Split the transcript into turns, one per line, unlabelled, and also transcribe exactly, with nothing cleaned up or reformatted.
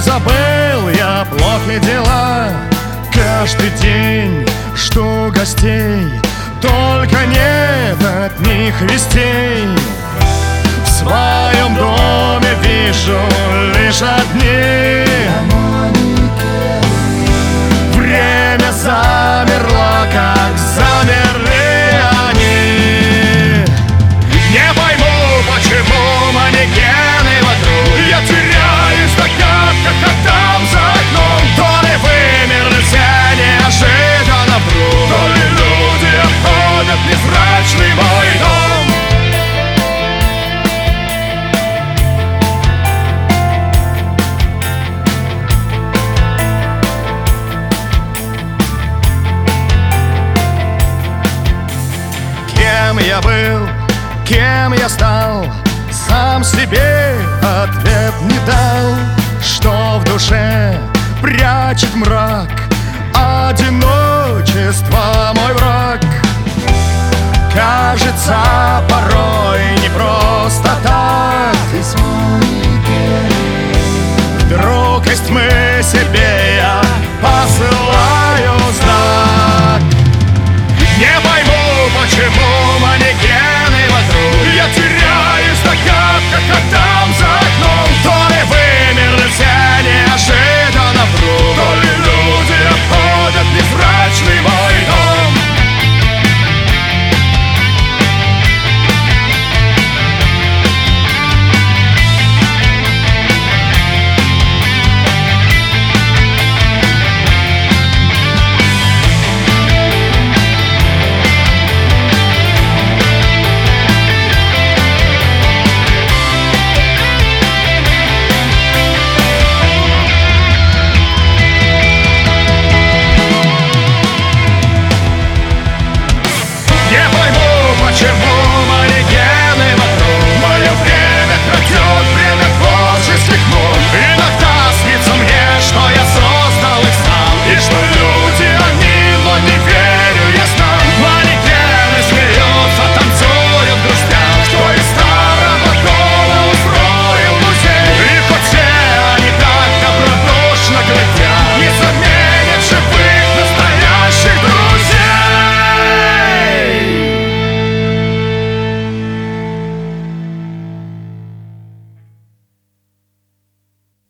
забыл я плохие дела. Каждый день жду гостей, только нет от них вестей. В своем доме вижу лишь одни. Время замерло, как замерли они. Не пойму, почему манекены вокруг. Я теряюсь в догадках, как там за окном. То ли вымерли все неожиданно вдруг, то ли люди обходят невзрачный мой дом. Кем я был, кем я стал, сам себе ответ не дал. Что в душе прячет мрак, одиночество мой враг. Кажется, порой не просто